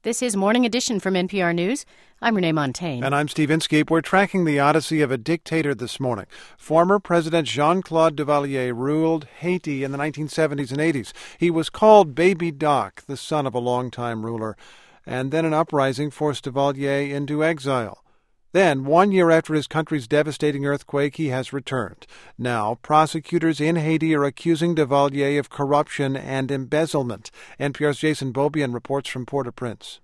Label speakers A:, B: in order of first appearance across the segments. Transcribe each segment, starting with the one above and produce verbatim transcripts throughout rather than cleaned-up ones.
A: This is Morning Edition from N P R News. I'm Renee Montagne.
B: And I'm Steve Inskeep. We're tracking the odyssey of a dictator this morning. Former President Jean-Claude Duvalier ruled Haiti in the nineteen seventies and eighties. He was called Baby Doc, the son of a longtime ruler. And then an uprising forced Duvalier into exile. Then, one year after his country's devastating earthquake, he has returned. Now, prosecutors in Haiti are accusing Duvalier of corruption and embezzlement. N P R's Jason Beaubien reports from Port-au-Prince.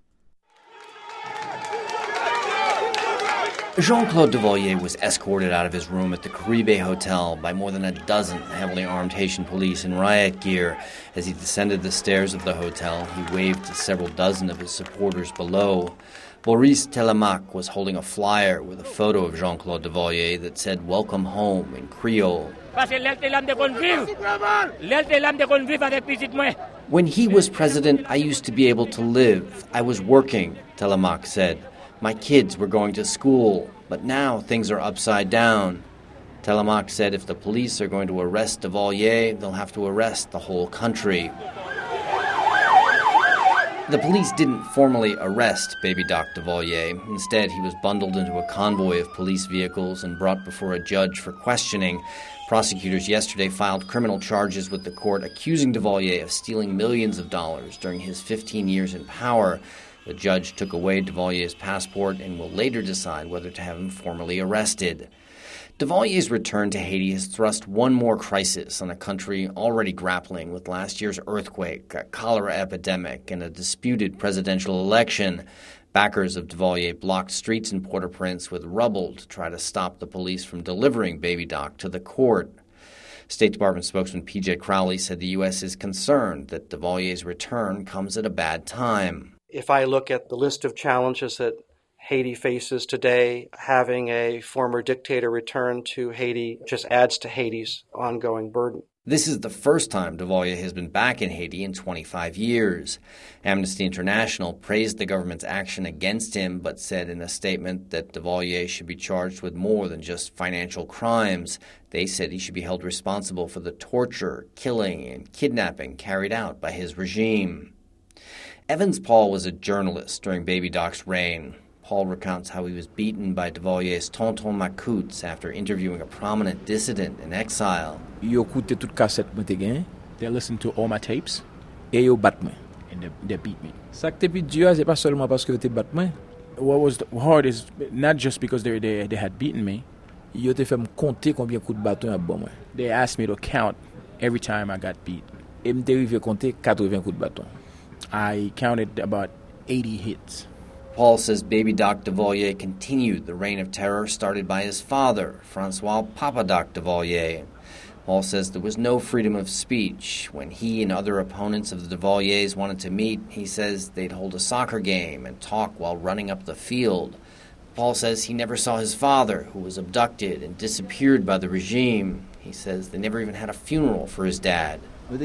C: Jean-Claude Duvalier was escorted out of his room at the Caribe Hotel by more than a dozen heavily armed Haitian police in riot gear. As he descended the stairs of the hotel, he waved to several dozen of his supporters below. Maurice Telemaque was holding a flyer with a photo of Jean-Claude Duvalier that said, "Welcome home," in Creole. When he was president, I used to be able to live. I was working, Telemaque said. My kids were going to school, but now things are upside down. Telemaque said if the police are going to arrest Duvalier, they'll have to arrest the whole country. The police didn't formally arrest Baby Doc Duvalier. Instead, he was bundled into a convoy of police vehicles and brought before a judge for questioning. Prosecutors yesterday filed criminal charges with the court accusing Duvalier of stealing millions of dollars during his fifteen years in power. The judge took away Duvalier's passport and will later decide whether to have him formally arrested. Duvalier's return to Haiti has thrust one more crisis on a country already grappling with last year's earthquake, a cholera epidemic, and a disputed presidential election. Backers of Duvalier blocked streets in Port-au-Prince with rubble to try to stop the police from delivering Baby Doc to the court. State Department spokesman P J Crowley said the U S is concerned that Duvalier's return comes at a bad time.
D: If I look at the list of challenges that Haiti faces today, having a former dictator return to Haiti just adds to Haiti's ongoing burden.
C: This is the first time Duvalier has been back in Haiti in twenty-five years. Amnesty International praised the government's action against him, but said in a statement that Duvalier should be charged with more than just financial crimes. They said he should be held responsible for the torture, killing, and kidnapping carried out by his regime. Evans Paul was a journalist during Baby Doc's reign. Paul recounts how he was beaten by Duvalier's Tonton Macoutes after interviewing a prominent dissident in exile.
E: Yo koute tout cassette mwen te gen. They listened to all my tapes. Et yo bat mwen. And they, they beat me. Sak te pi diyo, c'est pas seulement parce que yo te bat mwen. What was hard is not just because they, they, they had beaten me. Yo te fait me compter combien coup de bâton y a bon mwen. They asked me to count every time I got beat. Et m'te rive compter eighty coups de bâton. I counted about eighty hits.
C: Paul says Baby Doc Duvalier continued the reign of terror started by his father, Francois Papa Doc Duvalier. Paul says there was no freedom of speech. When he and other opponents of the Duvaliers wanted to meet, he says they'd hold a soccer game and talk while running up the field. Paul says he never saw his father, who was abducted and disappeared by the regime. He says they never even had a funeral for his dad.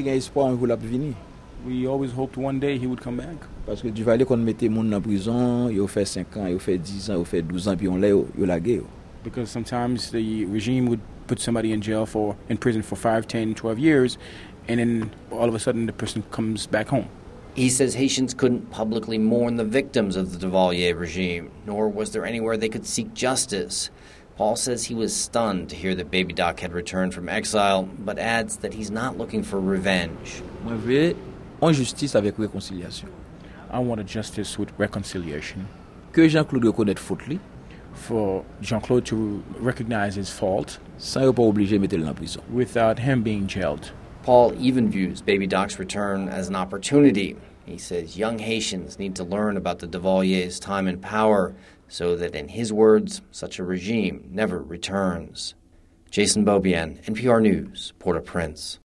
E: We always hoped one day he would come back. Parce que Duvalier kon mette moun nan prison, yo fait cinq ans, yo fait dix ans, yo fait douze ans, puis on l'a yo lage yo. Because sometimes the regime would put somebody in jail for in prison for five, ten, twelve years, and then all of a sudden the person comes back home.
C: He says Haitians couldn't publicly mourn the victims of the Duvalier regime, nor was there anywhere they could seek justice. Paul says he was stunned to hear that Baby Doc had returned from exile, but adds that he's not looking for revenge.
E: En justice avec réconciliation. I want a justice with reconciliation. Que Jean-Claude reconnaisse faute li. For Jean-Claude to recognize his fault. Sans yo pas obligé mettre en prison. Without him being jailed.
C: Paul even views Baby Doc's return as an opportunity. He says young Haitians need to learn about the Duvalier's time in power so that, in his words, such a regime never returns. Jason Beaubien, N P R News, Port-au-Prince.